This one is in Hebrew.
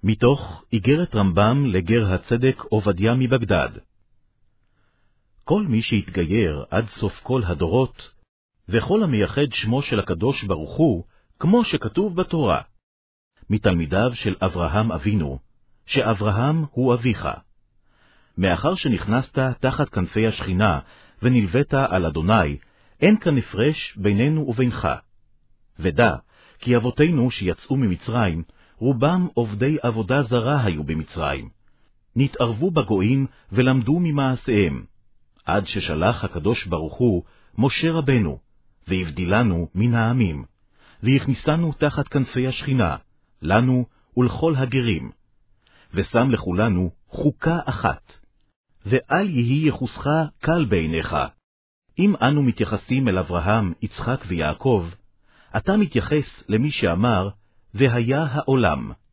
מתוך איגרת רמב"ם לגר הצדק עובדיה מבגדד. כל מי שהתגייר עד סוף כל הדורות, וכל המייחד שמו של הקדוש ברוך הוא, כמו שכתוב בתורה, מתלמידיו של אברהם אבינו, שאברהם הוא אביך. מאחר שנכנסת תחת כנפי השכינה, ונלווית על אדוני, אין כאן הפרש בינינו ובינך. ודע, כי אבותינו שיצאו ממצרים, רובם עובדי עבודה זרה היו במצרים. נתערבו בגויים ולמדו ממעשיהם, עד ששלח הקדוש ברוך הוא משה רבנו, והבדילנו מן העמים, והכניסנו תחת כנפי השכינה, לנו ולכל הגרים, ושם לכולנו חוקה אחת. ואל יהי יחוסך קל בעיניך. אם אנו מתייחסים אל אברהם, יצחק ויעקב, אתה מתייחס למי שאמר, והיה העולם.